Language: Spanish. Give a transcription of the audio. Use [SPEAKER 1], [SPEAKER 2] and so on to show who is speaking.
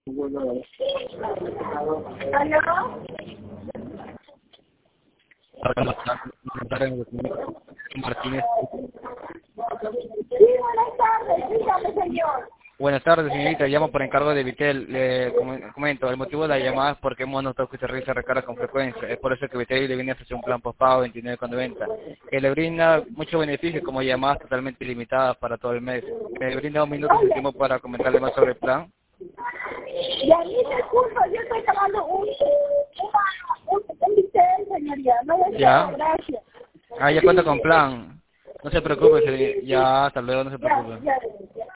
[SPEAKER 1] ¿Aló?
[SPEAKER 2] Martínez.
[SPEAKER 1] Sí, buenas tardes, dígame, señor.
[SPEAKER 2] Buenas tardes, señorita. Llamo por encargo de Vitel. Le comento, el motivo de la llamada es porque hemos notado que se realiza recarga con frecuencia. Es por eso que Vitel le viene a ofrecer un plan postpago 29,90, que le brinda muchos beneficios como llamadas totalmente ilimitadas para todo el mes. Me brinda un minuto de tiempo para comentarle más sobre el plan.
[SPEAKER 1] Y a mí, disculpa, yo estoy tomando un Vitel, señoría. No deseo,
[SPEAKER 2] ¿Ya?
[SPEAKER 1] gracias.
[SPEAKER 2] Ah, ya cuenta con plan. No se preocupe, ya, hasta luego, no se
[SPEAKER 1] Ya,
[SPEAKER 2] preocupe.
[SPEAKER 1] ya.